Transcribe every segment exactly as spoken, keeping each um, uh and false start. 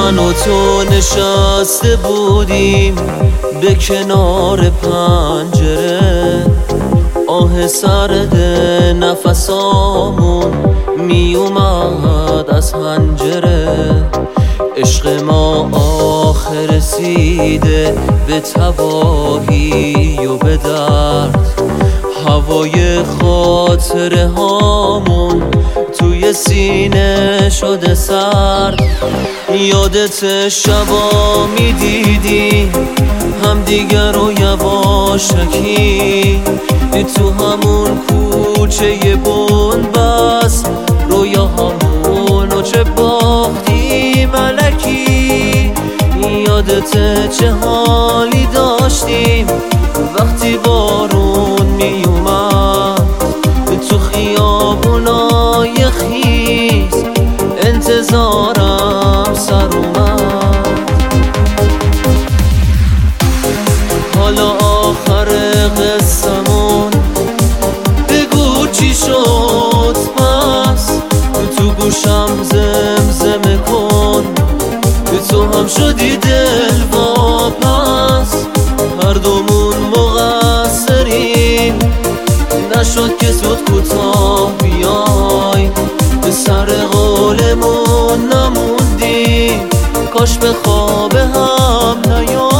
من و تو نشسته بودیم به کنار پنجره، آه سرد نفسامون می اومد از حنجره. عشق ما آخر رسیده به تباهی و به درد، هوای خاطره هامون توی سینه شده سرد. یادت شبا می دیدی هم دیگر رو یواشکی تو همون کوچه بند بس، رویاهامونو چه باختی ملکی. یادت چه حالی داشتیم وقتی بارون می اومد تو خیابونای خیس، انتظارم سر اومد. حالا آخر قصمون بگو چی شد پس، تو گوشم زمزمه کن تو هم شدی دل واپس. هر دومون مقصریم نشد که زود کوتاه بیای، به سر قولمون نموندیم کاش به خواب هم نیای.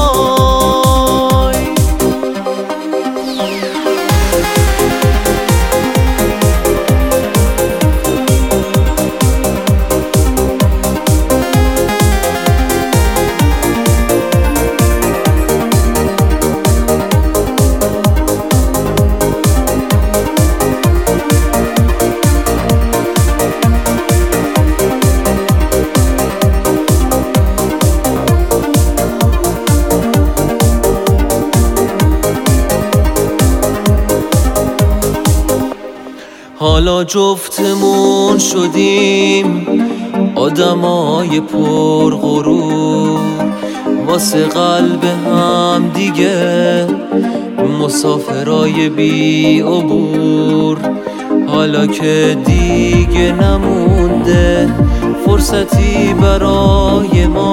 حالا جفتمون شدیم آدمای پرغرور، واسه قلب هم دیگه مسافرای بی عبور. حالا که دیگه نمونده فرصتی برای ما